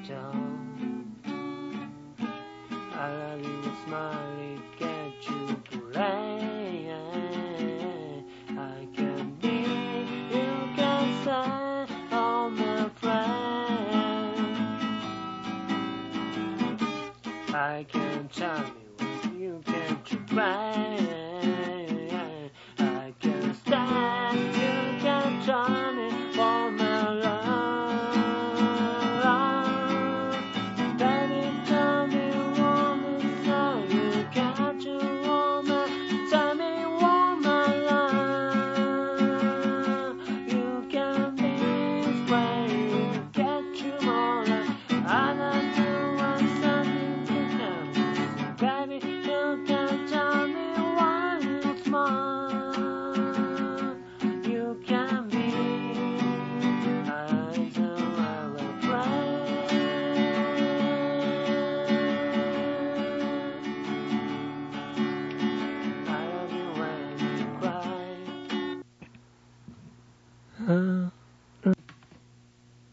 down. I love you with smiley, get you play. I can be, you can say, all my friend. I can tell me what you can try.